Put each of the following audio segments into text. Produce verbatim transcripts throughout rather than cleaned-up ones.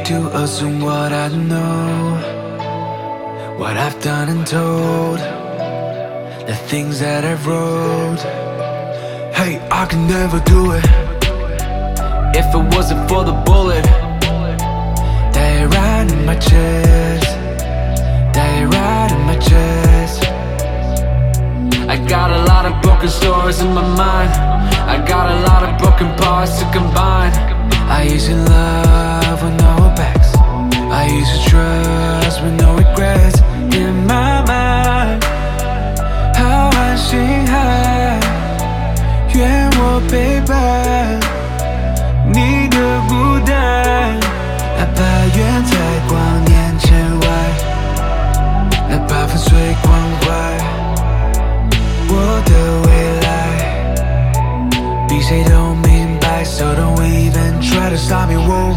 to assume what I know, what I've done and told, the things that I've wrote. Hey, I can never do it if it wasn't for the bullet that right in my chest, that right in my chest. I got a lot of broken stories in my mind, I got a lot of broken parts to combine. I used to love with no backs, I used to trust with no regrets. In my mind， 好安心海，愿我陪伴你的孤单，哪怕远在光年之外，哪怕粉碎光怀，我的未来比谁都明白。 So don't even try to stop me, whoa.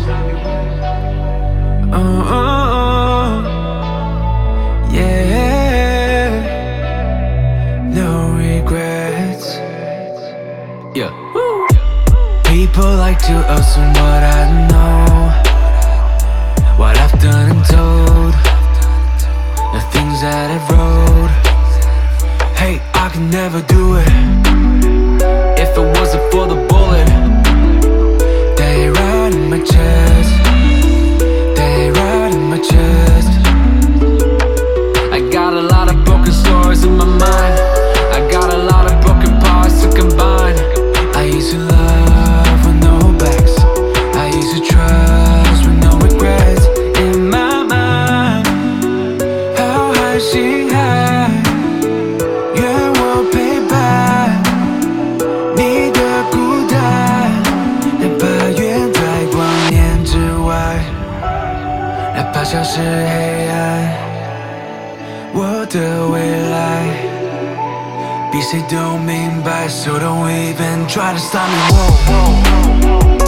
Oh, oh, oh. Yeah, no regrets. Yeah. Woo. People like to assume what I know, what I've done and told, the things that I've wrote. Hey, I can never do it if it wasn't for the bullet that right in my chest, that right in my chest. I got a lot of broken stories in my mind, I got a lot of broken parts to combine. I used to love with no backs, I used to trust with no regrets. In my mind， 好海心海，愿我陪伴你的孤单，哪怕远在光年之外，哪怕消失黑暗，我的未来比谁都明白。 So don't even try to stop me, whoa, whoa, whoa.